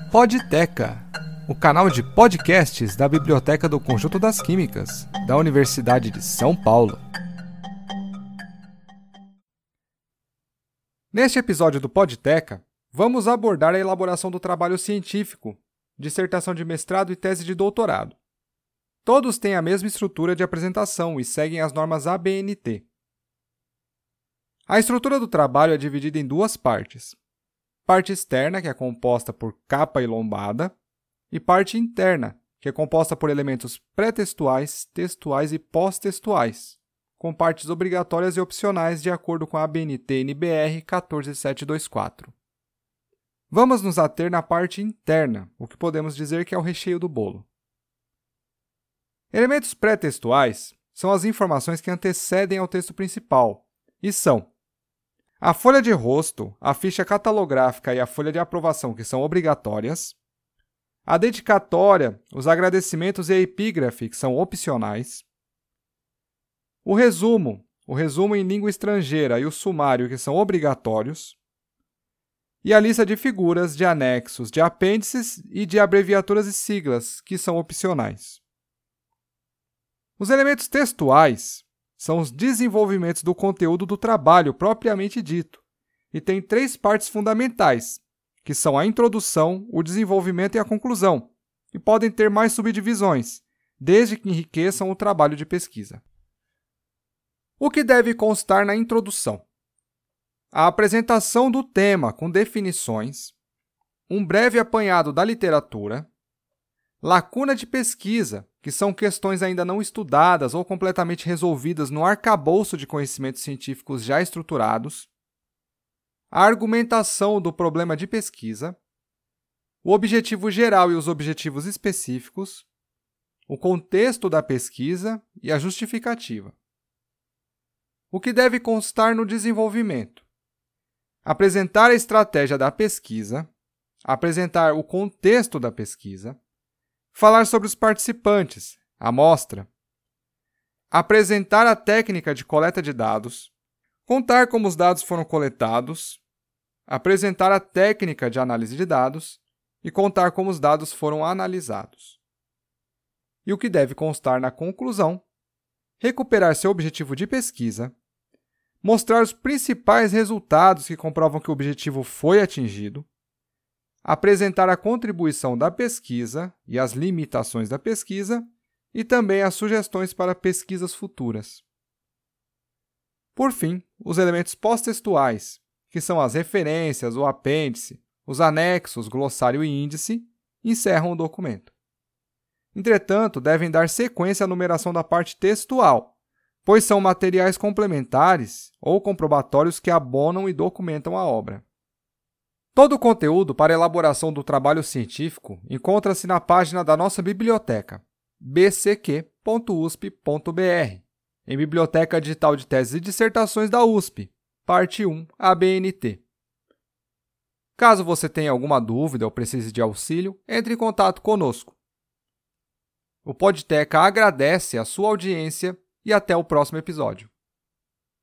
Podteca, o canal de podcasts da Biblioteca do Conjunto das Químicas, da Universidade de São Paulo. Neste episódio do Podteca, vamos abordar a elaboração do trabalho científico, dissertação de mestrado e tese de doutorado. Todos têm a mesma estrutura de apresentação e seguem as normas ABNT. A estrutura do trabalho é dividida em duas partes. Parte externa, que é composta por capa e lombada, e parte interna, que é composta por elementos pré-textuais, textuais e pós-textuais, com partes obrigatórias e opcionais de acordo com a ABNT-NBR 14724. Vamos nos ater na parte interna, o que podemos dizer que é o recheio do bolo. Elementos pré-textuais são as informações que antecedem ao texto principal, e são a folha de rosto, a ficha catalográfica e a folha de aprovação, que são obrigatórias, a dedicatória, os agradecimentos e a epígrafe, que são opcionais, o resumo em língua estrangeira e o sumário, que são obrigatórios, e a lista de figuras, de anexos, de apêndices e de abreviaturas e siglas, que são opcionais. Os elementos textuais são os desenvolvimentos do conteúdo do trabalho propriamente dito, e tem três partes fundamentais, que são a introdução, o desenvolvimento e a conclusão, e podem ter mais subdivisões, desde que enriqueçam o trabalho de pesquisa. O que deve constar na introdução? A apresentação do tema com definições, um breve apanhado da literatura, lacuna de pesquisa, que são questões ainda não estudadas ou completamente resolvidas no arcabouço de conhecimentos científicos já estruturados, a argumentação do problema de pesquisa, o objetivo geral e os objetivos específicos, o contexto da pesquisa e a justificativa. O que deve constar no desenvolvimento? Apresentar a estratégia da pesquisa, apresentar o contexto da pesquisa, falar sobre os participantes, a amostra, apresentar a técnica de coleta de dados, contar como os dados foram coletados, apresentar a técnica de análise de dados e contar como os dados foram analisados. E o que deve constar na conclusão? Recuperar seu objetivo de pesquisa, mostrar os principais resultados que comprovam que o objetivo foi atingido, apresentar a contribuição da pesquisa e as limitações da pesquisa e também as sugestões para pesquisas futuras. Por fim, os elementos pós-textuais, que são as referências, o apêndice, os anexos, glossário e índice, encerram o documento. Entretanto, devem dar sequência à numeração da parte textual, pois são materiais complementares ou comprobatórios que abonam e documentam a obra. Todo o conteúdo para a elaboração do trabalho científico encontra-se na página da nossa biblioteca, bcq.usp.br, em Biblioteca Digital de Teses e Dissertações da USP, Parte 1, ABNT. Caso você tenha alguma dúvida ou precise de auxílio, entre em contato conosco. O Podteca agradece a sua audiência e até o próximo episódio.